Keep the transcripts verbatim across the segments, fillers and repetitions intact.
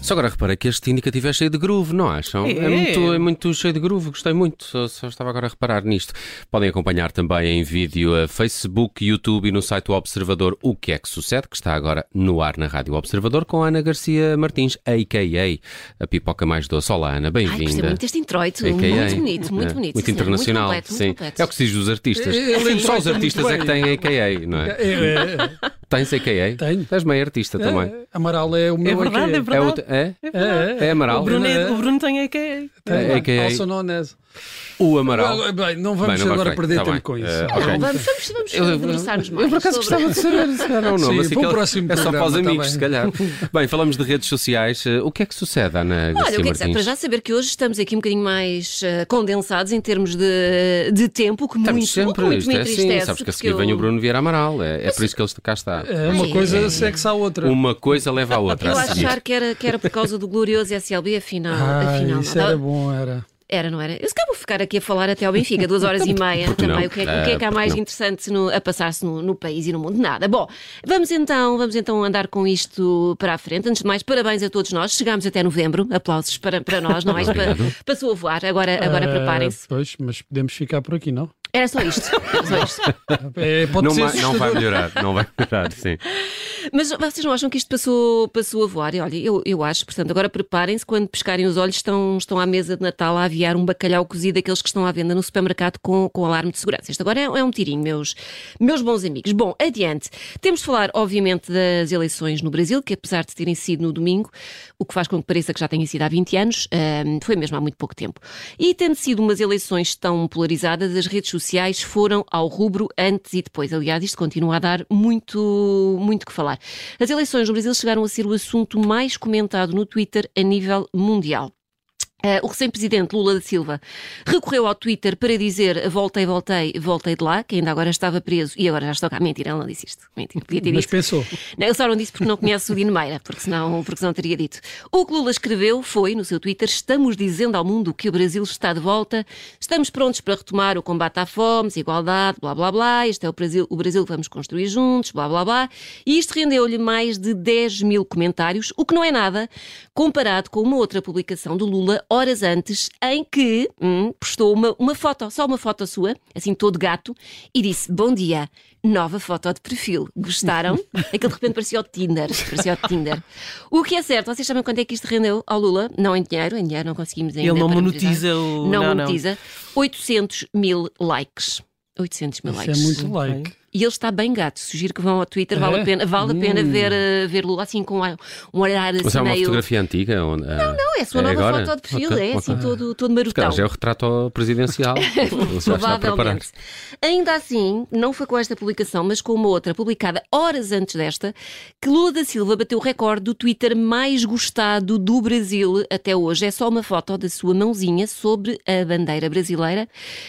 Só agora reparei que este indicativo é cheio de groove, não acham? É, é, muito, é muito cheio de groove, gostei muito, só, só estava agora a reparar nisto. Podem acompanhar também em vídeo a Facebook, YouTube e no site do Observador O Que É Que Sucede, que está agora no ar na Rádio Observador, com a Ana Garcia Martins, a k a a pipoca mais doce. Olá, Ana, bem-vinda. Ai, gostei muito deste introito, muito bonito, muito é, bonito. Muito sim, internacional, muito completo, sim. muito completo. É o que se diz dos artistas. Ele Só os artistas é que têm a k a, não é? É, é, Tens a k a? Tenho. És meio artista é, também. Amaral é o meu É verdade, A K A. é verdade. É, o, é? É verdade. É Amaral? O Bruno, é, É. o Bruno tem a que É, Tem, A K A. Also known as. O Amaral. Well, bem, não vamos Bem, não agora vais perder bem. tempo Tá com bem. isso. Eh, Não, ok. vamos, vamos, vamos Eu, debruçar-nos mais. eu por acaso sobre- gostava de saber se era ou não, Sim, mas para o aquilo próximo é só para os programa, tá amigos, bem. se calhar. Bem, falamos de redes sociais. O que é que sucede, Ana Garcia Olha, o que é que Martins? sabe? Para já saber que hoje estamos aqui um bocadinho mais uh, condensados em termos de, de tempo, que Estamos muito, sempre, muito isto me é assim, entristece. sabes que a porque seguir vem eu- o Bruno Vieira Amaral, é, é por isso que ele cá está. É, uma Ai, coisa é. segue-se à outra. Uma coisa leva à outra. Eu a a seguir. achar que era, que era por causa do glorioso S L B, afinal, Ah, afinal isso não. era bom, era. Era, não era? Eu se calhar vou ficar aqui a falar até ao Benfica, duas horas e meia Porque também. não? O que, é, o que é que há Ah, mais porque não? interessante no- a passar-se no, no país e no mundo? Nada. Bom, vamos então, vamos então andar com isto para a frente. Antes de mais, parabéns a todos nós. Chegámos até novembro. Aplausos para, para nós, não é? Para, passou a voar. Agora, agora Ah, preparem-se. Pois, mas podemos ficar por aqui, não? Era só isto. Era só isto. É, pode Não, ser vai, não vai assustador. melhorar, não vai melhorar, sim. Mas vocês não acham que isto passou, passou a voar? E olha, eu, eu acho. Portanto, agora preparem-se. Quando pescarem os olhos, estão, estão à mesa de Natal a aviar um bacalhau cozido, aqueles que estão à venda no supermercado com, com alarme de segurança. Isto agora é, é um tirinho, meus, meus bons amigos. Bom, adiante. Temos de falar, obviamente, das eleições no Brasil, que apesar de terem sido no domingo, o que faz com que pareça que já tenham sido há vinte anos, hum, foi mesmo há muito pouco tempo. E tendo sido umas eleições tão polarizadas, as redes sociais foram ao rubro antes e depois. Aliás, isto continua a dar muito, muito que falar. As eleições no Brasil chegaram a ser o assunto mais comentado no Twitter a nível mundial. Uh, o recém-presidente Lula da Silva recorreu ao Twitter para dizer voltei, voltei, voltei de lá, que ainda agora estava preso e agora já estou cá. Mentira, ele não disse isto. Mentira, podia ter Mas dito. pensou. Não, ele só não disse porque não conhece o Dino Meira, porque senão, porque senão teria dito. O que Lula escreveu foi, no seu Twitter, estamos dizendo ao mundo que o Brasil está de volta, estamos prontos para retomar o combate à fome, igualdade, blá blá blá, este é o Brasil, o Brasil que vamos construir juntos, blá blá blá. E isto rendeu-lhe mais de dez mil comentários, o que não é nada, comparado com uma outra publicação do Lula, horas antes, em que hum, postou uma, uma foto, só uma foto sua, assim todo gato, e disse, bom dia, nova foto de perfil. Gostaram? Aquilo de repente parecia o Tinder. Parecia o Tinder. O que é certo, vocês sabem quanto é que isto rendeu ao Lula? Não em dinheiro, em dinheiro não conseguimos ainda. Ele não parametrizar. monetiza o... Não, não, monetiza. oitocentos mil likes. oitocentos mil Isso é likes. muito like. E ele está bem gato. Sugiro que vão ao Twitter, É? vale a pena, vale a pena Hum. ver, uh, ver Lula assim com um olhar assim Mas é uma meio... fotografia antiga? Onde, não, Não, é a sua É nova agora? foto de perfil, Ok, é assim ok. todo, todo Se marotão. calhar já é o retrato presidencial. Ele já está a preparar. Provavelmente. Ainda assim, não foi com esta publicação, mas com uma outra publicada horas antes desta, que Lula da Silva bateu o recorde do Twitter mais gostado do Brasil até hoje. É só uma foto da sua mãozinha sobre a bandeira brasileira.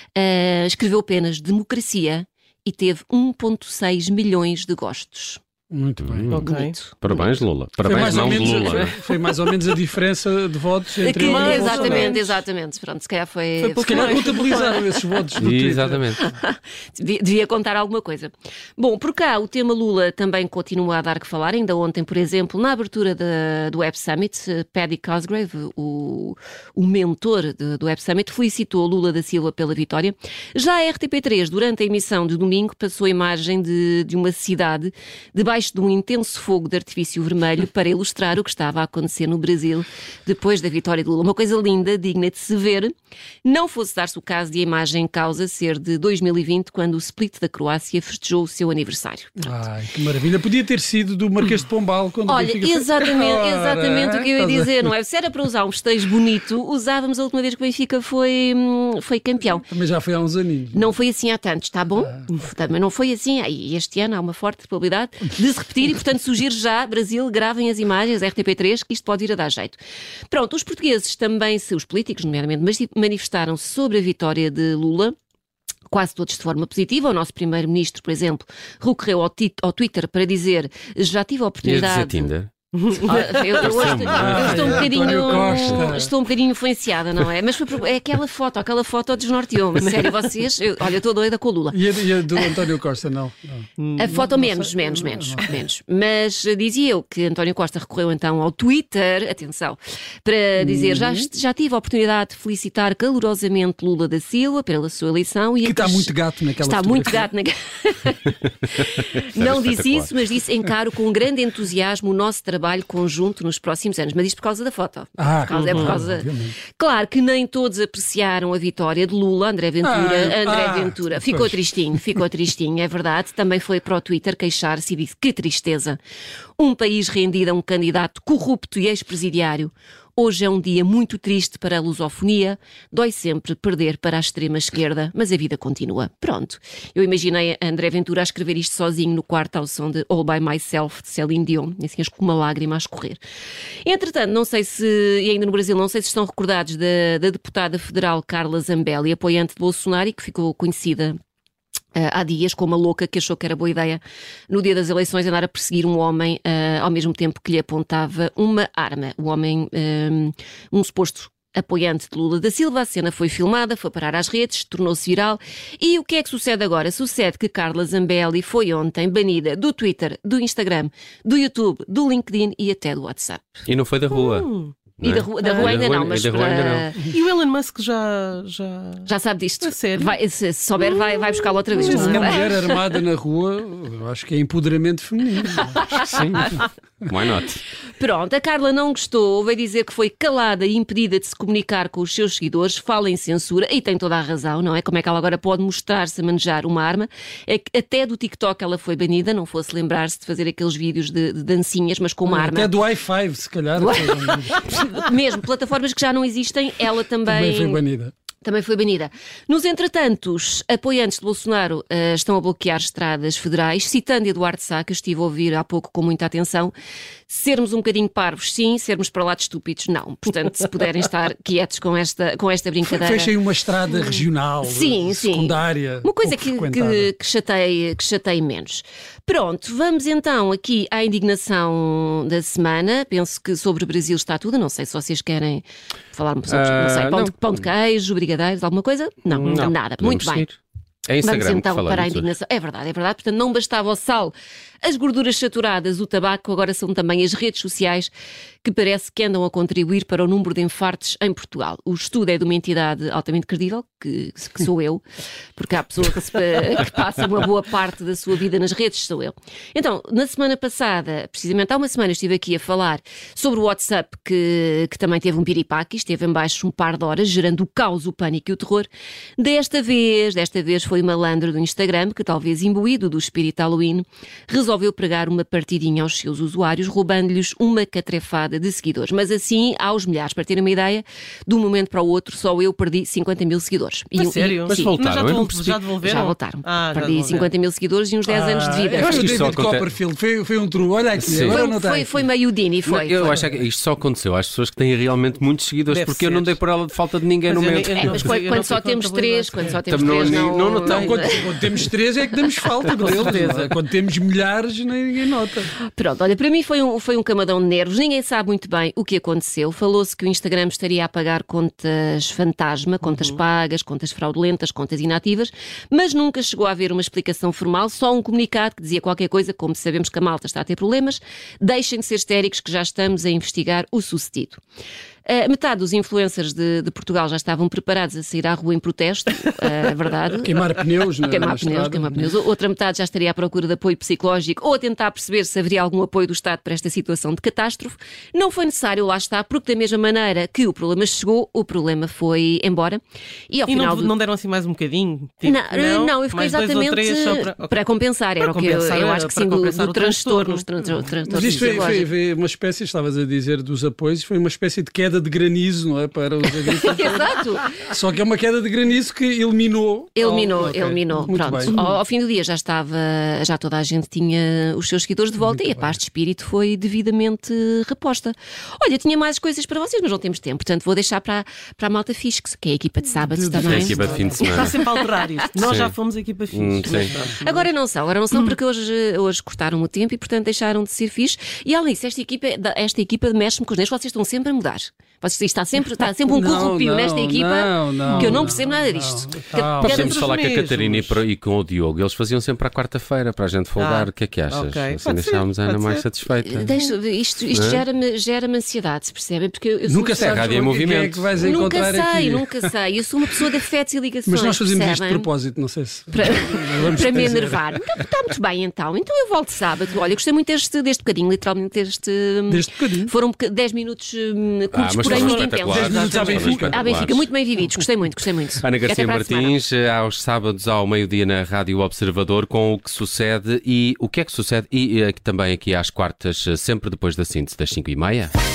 Uh, escreveu apenas democracia e teve um vírgula seis milhões de gostos. Muito bem. Ok. Bonito. Parabéns, Lula. Foi Parabéns, mais, ou não de menos, Lula. foi, né? foi mais ou menos a diferença de votos entre Que- ele e o exatamente, Bolsonaro. exatamente. Pronto, se calhar foi. Foi Se calhar contabilizaram esses votos do Twitter. Exatamente. Devia, devia contar alguma coisa. Bom, por cá o tema Lula também continua a dar que falar. Ainda ontem, por exemplo, na abertura da, do Web Summit, eh, Paddy Cosgrave, o, o mentor de- do Web Summit, felicitou Lula da Silva pela vitória. Já a R T P três, durante a emissão de domingo, passou a imagem de, de uma cidade debaixo de um intenso fogo de artifício vermelho para ilustrar o que estava a acontecer no Brasil depois da vitória de Lula. Uma coisa linda, digna de se ver. Não fosse dar-se o caso de a imagem em causa ser de dois mil e vinte, quando o Split da Croácia festejou o seu aniversário. Ai, que maravilha. Podia ter sido do Marquês de Pombal quando o Olha, Benfica foi- exatamente, Ora, exatamente o que eu ia estás a- dizer, não é? Se era para usar um festejo bonito, usávamos a última vez que o Benfica foi, hum, foi campeão. Também já foi há uns aninhos. Não foi assim há tantos, está bom? Também não foi assim. E este ano há uma forte probabilidade de se repetir e, portanto, sugiro já, Brasil, gravem as imagens, R T P três, que isto pode vir a dar jeito. Pronto, os portugueses também, se os políticos, nomeadamente, mas manifestaram-se sobre a vitória de Lula. Quase todos de forma positiva. O nosso primeiro-ministro, por exemplo, recorreu ao, tit- ao Twitter para dizer já tive a Ias dizer oportunidade... Tinder? Ah, eu, eu, hoje, eu estou um bocadinho estou um bocadinho influenciada, não é? Mas foi, por- é aquela foto, aquela foto desnorteou-me. Sério, vocês, eu, olha, eu estou doida com o Lula. E a, e a do António Costa, não. não. A foto menos, menos, menos, menos. Mas uh, dizia eu que António Costa recorreu então ao Twitter, atenção, para dizer, já, já tive a oportunidade de felicitar calorosamente Lula da Silva pela sua eleição. E Que está acres- muito gato naquela Está muito gato fotografia. na... Não disse espetacular. isso, mas disse encaro com grande entusiasmo o nosso trabalho conjunto nos próximos anos. Mas isto por causa da foto. Ah, Por causa- é por claro, causa... obviamente. Claro que nem todos apreciaram a vitória de Lula, André Ventura. Ah, André ah, Ventura ficou pois. tristinho, ficou tristinho, é verdade. Também foi para o Twitter queixar-se e disse que tristeza. Um país rendido a um candidato corrupto e ex-presidiário. Hoje é um dia muito triste para a lusofonia. Dói sempre perder para a extrema-esquerda, mas a vida continua. Pronto. Eu imaginei a André Ventura a escrever isto sozinho no quarto ao som de All By Myself, de Céline Dion, assim com uma lágrima a escorrer. Entretanto, não sei se, e ainda no Brasil, não sei se estão recordados da, da deputada federal Carla Zambelli, apoiante de Bolsonaro e que ficou conhecida Uh, há dias, com uma louca que achou que era boa ideia, no dia das eleições, andar a perseguir um homem uh, ao mesmo tempo que lhe apontava uma arma. O homem, um, um suposto apoiante de Lula da Silva. A cena foi filmada, foi parar às redes, tornou-se viral. E o que é que sucede agora? Sucede que Carla Zambelli foi ontem banida do Twitter, do Instagram, do YouTube, do LinkedIn e até do WhatsApp. E não foi da rua. Hum. E da rua, da Ah, rua e da ainda rua- não, e mas da rua ainda para- E o Elon Musk já. já... já sabe disto. A sério? Vai, se, se souber, vai, vai buscá-lo outra vez. Uma não é? mulher armada na rua, eu acho que é empoderamento feminino. Acho que sim. Why not? Pronto, a Carla não gostou, veio dizer que foi calada e impedida de se comunicar com os seus seguidores, fala em censura, e tem toda a razão, não é? Como é que ela agora pode mostrar-se a manejar uma arma? É que até do TikTok ela foi banida, não fosse lembrar-se de fazer aqueles vídeos de, de dancinhas, mas com uma arma. Até do i cinco, se calhar. Mesmo, plataformas que já não existem, ela Também foi banida. Também foi banida. Nos entretantos, apoiantes de Bolsonaro uh, estão a bloquear estradas federais, citando Eduardo Sá, que eu estive a ouvir há pouco com muita atenção. Sermos um bocadinho parvos, sim. Sermos para lá de estúpidos, não. Portanto, se puderem estar quietos com esta, com esta brincadeira... Fechem uma estrada regional, Sim, sim. secundária. Uma coisa pouco que, frequentada. que, que, chatei, que chatei menos. Pronto, vamos então aqui à indignação da semana. Penso que sobre o Brasil está tudo. Não sei se vocês querem falar sobre, não sei, Ah, pão, não. de, pão de queijo, brigadeiros, alguma coisa? Não, Não, nada. podemos Muito bem. seguir. É Instagram Vamos então que falamos para a hoje. indignação. É verdade, é verdade. Portanto, não bastava o sal, as gorduras saturadas, o tabaco, agora são também as redes sociais que parece que andam a contribuir para o número de infartos em Portugal. O estudo é de uma entidade altamente credível, que, que sou eu, porque há pessoa que, se, que passa uma boa parte da sua vida nas redes, sou eu. Então, na semana passada, precisamente há uma semana, estive aqui a falar sobre o WhatsApp, que, que também teve um piripaque, esteve em baixo um par de horas, gerando o caos, o pânico e o terror. Desta vez, desta vez foi o malandro do Instagram, que talvez imbuído do espírito Halloween, resolveu pregar uma partidinha aos seus usuários, roubando-lhes uma catrefada de seguidores. Mas assim, aos milhares. Para terem uma ideia, de um momento para o outro, só eu perdi cinquenta mil seguidores. A um- sério? Mas sim, voltaram, Mas já, eu não devol- percebi. já devolveram? já voltaram. Ah, já perdi devolveram. cinquenta mil seguidores e uns dez anos de vida. Ah, Eu acho o que isto só David acontece- Copperfield foi, foi um true. Olha aqui, Sim. agora Foi, não está foi, aqui. foi meio Dini, foi. Não, eu foi. acho que isto só aconteceu às pessoas que têm realmente muitos seguidores, Deve porque eu não ser. dei por ela de falta de ninguém Mas no eu meu. nem- eu É, não mas fui- quando, eu não quando fui só temos contabilizado. três, quando só temos Também três, não- não... não notamos. Quando, quando temos três é que damos falta deles. certeza. Quando temos milhares, ninguém nota. Pronto, olha, para mim foi um, foi um camadão de nervos. Ninguém sabe muito bem o que aconteceu. Falou-se que o Instagram estaria a pagar contas fantasma, contas Uhum. pagas, contas fraudulentas, contas inativas, mas nunca chegou a haver uma explicação formal, só um comunicado que dizia qualquer coisa, como sabemos que a malta está a ter problemas, deixem de ser histéricos que já estamos a investigar o sucedido. Uh, metade dos influencers de, de Portugal já estavam preparados a sair à rua em protesto, uh, é verdade. Queimar pneus na, Queimar na pneus, estrada. queimar pneus. Outra metade já estaria à procura de apoio psicológico ou a tentar perceber se haveria algum apoio do Estado para esta situação de catástrofe. Não foi necessário, lá está, porque da mesma maneira que o problema chegou, o problema foi embora. E ao E final não, do... não deram assim mais um bocadinho? Tipo, Não, não, eu fiquei mais dois ou exatamente três só para... Ok. para compensar. Era Para o que eu, compensar, eu acho que para sim, do, compensar do o transtorno. transtorno. Tran- tran- transtorno Mas isto foi, foi, psicológico. foi uma espécie, estavas a dizer, dos apoios, foi uma espécie de queda queda de granizo, não é? Para os agricultores. Exato. Só que é uma queda de granizo que eliminou. Eliminou, Oh, okay. eliminou. Muito Pronto. bem. Ao, ao fim do dia já estava, já toda a gente tinha os seus seguidores de volta Muito e a bem. paz de espírito foi devidamente reposta. Olha, tinha mais coisas para vocês, mas não temos tempo, portanto vou deixar para, para a malta fixe, que é a equipa de sábado De- de- É a também. equipa de fim de Está semana. sempre a alterar isto. Nós Sim. já fomos a equipa fixe. Hum, mas sim. pronto. Agora não são, agora não são porque hoje, hoje cortaram o tempo e portanto deixaram de ser fixe. E além disso, esta equipa, esta equipa mexe-me com os nervos, vocês estão sempre a mudar. Vocês, está, sempre, está sempre um Não, corrupio não, nesta equipa não, não, que eu não não, percebo nada não. disto. Calma. Cada- Nós cada- temos de falar com a mesmos. Catarina e pro- e com o Diogo. Eles faziam sempre à quarta-feira para a gente folgar. Ah, o que é que achas? ok. Assim Pode ser, deixávamos a Ana pode mais ser. satisfeita. Deixa- isto isto Não é? gera-me gera-me ansiedade, se percebem? Porque eu, eu sou Nunca uma Isso é sabes rádio em com quem é movimento. que vais Nunca encontrar sei, aqui. nunca sei. Eu sou uma pessoa de afetos e ligações. Mas nós fazemos isto de percebem? propósito, não sei se. Para, Vamos para me dizer. enervar. Então, está muito bem, então. Então eu volto sábado. Olha, eu gostei muito deste, deste bocadinho, literalmente deste. Deste bocadinho. Foram dez minutos hum, curtos, Ah, mas porém foram muito espetaculares. intensos. dez minutos à Foram Benfica. espetaculares. Ah, Benfica, muito bem vividos. Gostei muito, gostei muito. Ana Até Garcia para a semana. Martins, eh, aos sábados ao meio-dia na Rádio Observador, com o que sucede e o que é que sucede, e eh, também aqui às quartas, eh, sempre depois da síntese das cinco e meia.